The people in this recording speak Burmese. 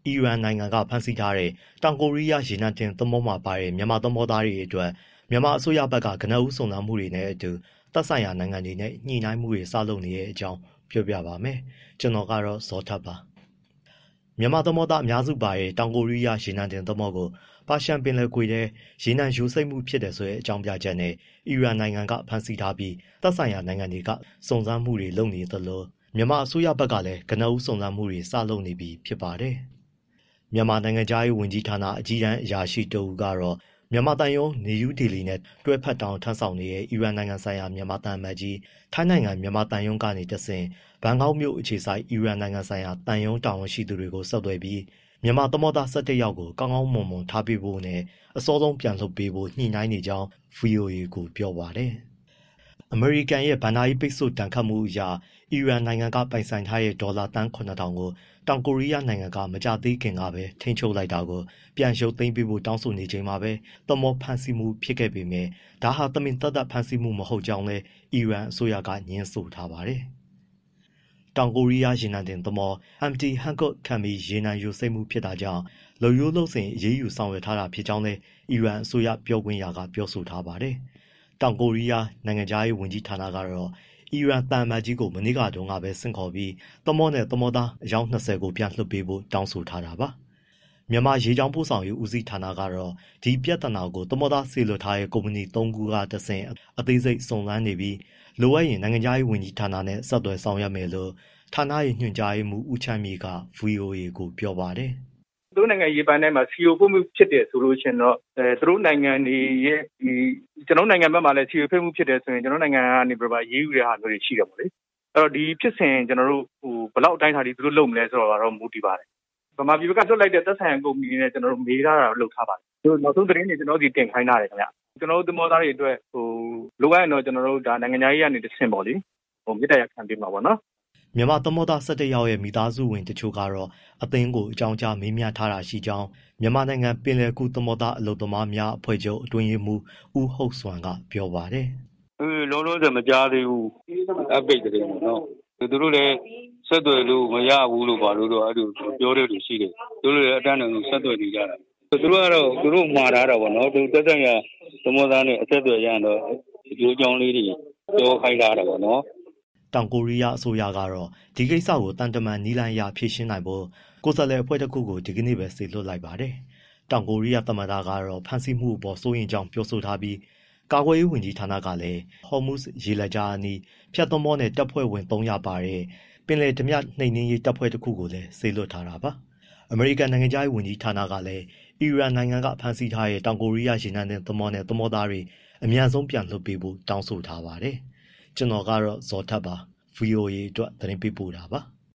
အီရန်နိုင်ငံကဖမ်းဆီးထားတဲ့တောင်ကိုရီးယားရေနံတင်သင်္ဘောမှာပါတဲ့မြန်မာသင်္ဘောသားတွေအတွက်မြန်မာအစိုးရဘက်ကကနဦးစုံစမ်းမှုတွေနဲ့အတူသက်ဆိုင်ရာနိုင်ငံတွေနဲ့ညှိနှိုင်းမှုတွေစလုပ်နေတဲ့အကြောင်းပြောပြပါမယ်။ကျွန်တော်ကတော့ဇော်ထက်ပါ။မြန်မာသင်္ဘောသားအများစုပါတဲ့တောင်ကိုရီးယားရေနံတင်သင်္ဘောကိုပါရှန်ပင်လယ်ကွေ့ထဲရေနံယိုစိမ့်မှုဖြစ်တယ်ဆိုတဲ့အကြောင်းပြချက်နဲ့အီရန်နိုင်ငံကဖမ်းဆီးထားပြီးသက်ဆိုင်ရာနိုင်ငံတွေကစုံစမ်းမှုတွေလုပ်နေသလိုမြန်မာအစိုးရဘက်ကလည်းကနဦးစုံစမ်းမှုတွေစလုပ်နေပြီဖြစ်ပါတယ်။မြန်မာနိုင်ငံသားရေးဝန်ကြီးဌာနအကြီးတန်းအရာရှိတဦးကတော့မြန်မာတန်ယုံနေယူဒေလီနဲ့တွဲဖက်တောင်ထမ်းဆောင်နေတဲ့အီရန်နိုင်ငံဆိုင်ရာမြန်မာတန်မတ်ကြီးထိုင်းနိုင်ငံမြန်မာတန်ယုံကနေတဆင့်ဘန်ကောက်မြို့အခြေစိုက်အီရန်နိုင်ငံဆိုင်ရာတန်ယုံတာဝန်ရှိသူတွေကိုဆက်သွယ်ပြီးမြန်မာသမောသား17ယောက်ကိုကောင်းကောင်းမွန်မွန်ထားပေးဖို့နဲ့အစောဆုံးပြန်လွှတ်ပေးဖို့ညှိနှိုင်းနေကြောင်း VOA ကိုပြောပါတယ်။အမေရိကန်ရဲ့ဗန်နာရေးပိတ်ဆို့တန်ခတ်မှုအရအီရန်နိုင်ငံကပိုင်ဆိုင်ထားတဲ့ဒေါ်လာတန်း9000ကိုတောင်ကိုရီးယားနိုင်ငံကမကြသေးခင်ကပဲထိန်းချုပ်လိုက်တာကိုပြန်ရုပ်သိမ်းပေးဖို့တောင်းဆိုနေချိန်မှာပဲသမောဖန်ဆီးမှုဖြစ်ခဲ့ပေမဲ့ဒါဟာတမင်သက်သက်ဖန်ဆီးမှုမဟုတ်ကြောင်းလည်းအီရန်အစိုးရကညင်းဆိုထားပါတယ်။တောင်ကိုရီးယားရေနံတင်သမော MT Hankuk ခံပြီးရေနံယိုစိမ့်မှုဖြစ်တာကြောင့်လုံရိုးလုံစဉ်အရေးယူဆောင်ရွက်ထားတာဖြစ်ကြောင်းလည်းအီရန်အစိုးရပြောခွင့်ရကပြောဆိုထားပါတယ်။တောင်ကိုရီးယားနိုင်ငံသားရေးဝန်ကြီးဌာနကတော့အီရန်တန်မတ်ကြီးကိုမနေ့ကတုန်းကပဲဆင့်ခေါ်ပြီးသမောနဲ့သမောသားအယောက်20ကိုပြန်လွှတ်ပေးဖို့တောင်းဆိုထားတာပါ။မြန်မာရေကြောင်းပို့ဆောင်ရေးဦးစီးဌာနကတော့ဒီပြဿနာကိုသမောသားဆေလွတ်ထားတဲ့ကုမ္ပဏီ3ခုကတဆင့်အသေးစိတ်စုံစမ်းနေပြီးလိုအပ်ရင်နိုင်ငံသားရေးဝန်ကြီးဌာနနဲ့ဆက်သွယ်ဆောင်ရွက်မယ်လို့ဌာနရဲ့ညွှန်ကြားရေးမှူးဦးချမ်းမြေက VOA ကိုပြောပါတယ်။သူတို့နိုင်ငံရေးပိုင်းထဲမှာစီယိုဖို့မှုဖြစ်တယ်ဆိုလို့ရှင်တော့သူတို့နိုင်ငံတွေရဲ့ဒီကျွန်တော်နိုင်ငံဘက်မှာလည်းစီယိုဖိမှုဖြစ်တယ်ဆိုရင်ကျွန်တော်နိုင်ငံကနေပြပါရေးယူတဲ့ဟာမျိုးတွေရှိတယ်ပေါ့လေအဲ့တော့ဒီဖြစ်စဉ်ကျွန်တော်တို့ဘယ်လောက်အတိုင်းထားဒီသူတို့လုပ်မလဲဆိုတော့မူတည်ပါတယ်ဗမာပြည်ကလွတ်လိုက်တဲ့သက်ဆိုင်ရာကုမ္ပဏီတွေနဲ့ကျွန်တော်တို့မေးထားတာလုပ်ထားပါတယ်သူတို့နောက်ဆုံးသတင်းတွေကျွန်တော်ဒီတင်ခိုင်းထားတယ်ခင်ဗျကျွန်တော်တို့သမောသားတွေအတွက်လိုအပ်ရင်တော့ကျွန်တော်တို့ဒါနိုင်ငံသားရေးကနေတစ်ဆင့်ပေါ့လေမြေတရခံပေးမှာပေါ့နော်မြန်မာသမောသား17ယောက်ရဲ့မိသားစုဝင်တချို့ကတော့အသင်းကိုအကြောင်းကြားမေးမြန်းထားတာရှိကြောင်းမြန်မာနိုင်ငံပင်လယ်ကူသမောသားအလုပ်သမားများအဖွဲ့ချုပ်အတွင်းရေးမှူးဦးဟုတ်စွမ်းကပြောပါတယ်။လုံးလုံးစမကြားသေးဘူးအပိတ်တယ်ပေါ့နော်။သူတို့လည်းဆက်သွယ်လို့မရဘူးလို့ပါလို့တော့အဲ့လိုပြောတဲ့လူရှိတယ်။သူတို့လည်းအတန်းတော်ဆက်သွယ်နေကြတာ။သူတို့ကတော့သူတို့မှားထားတာပေါ့နော်။သူတက်တက်ရသမောသားနဲ့အဆက်အသွယ်ရရင်တော့ဒီလိုအကြောင်းလေးတွေပြောခိုင်းထားတာပေါ့နော်။တောင်ကိုရီးယားအစိုးရကတော့ဒီကိစ္စကိုတန်တမန်နီလန်ရဖြေရှင်းနိုင်ဖို့ကိုယ်စားလှယ်အဖွဲ့တစ်ခုကိုဒီကနေ့ပဲစေလွှတ်လိုက်ပါတယ်။တောင်ကိုရီးယားသမ္မတကတော့ဖမ်းဆီးမှုအပေါ်စိုးရိမ်ကြောင်းပြောဆိုထားပြီးကာကွယ်ရေးဝန်ကြီးဌာနကလည်းဟော်မုစ်ရေလက်ကြားအနီးဖြတ်သမောနဲ့တပ်ဖွဲ့ဝင်300ပါတဲ့ပင်လယ်ဓမြနှိမ်နင်းရေးတပ်ဖွဲ့တစ်ခုကိုလည်းစေလွှတ်ထားတာပါ။အမေရိကန်နိုင်ငံသားရေးဝန်ကြီးဌာနကလည်းအီရန်နိုင်ငံကဖမ်းဆီးထားတဲ့တောင်ကိုရီးယားရေနံတင်သမောနဲ့သမောသားတွေအများဆုံးပြန်လွှတ်ပေးဖို့တောင်းဆိုထားပါတယ်။ကျွန်တော်ကတော့ဇော်ထက်ပါ VOA အတွက်သတင်းပေးပို့တာပါ။